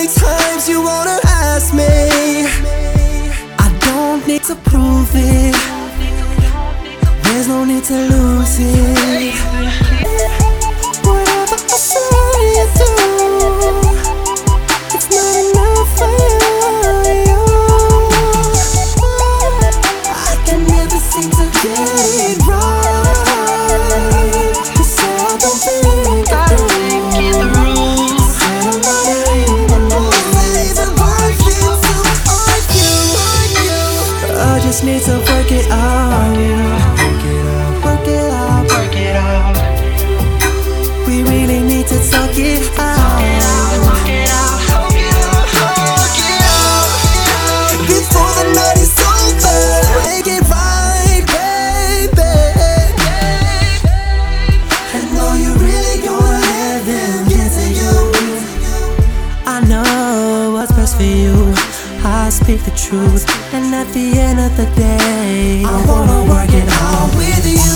many times you wanna ask me? I don't need to prove it. There's no need to lose it. Whatever I say you do, it's not enough for you. I can never seem to get it right. You say I don't think I do. Say I'm not even working to like you. I just need to work it out. Work it out, work it out. We really need to talk it out. Before the night is over, make it right, baby. And know you really gonna let them get to you. I know what's best for you. I speak the truth, and at the end of the day, I wanna work it out with you.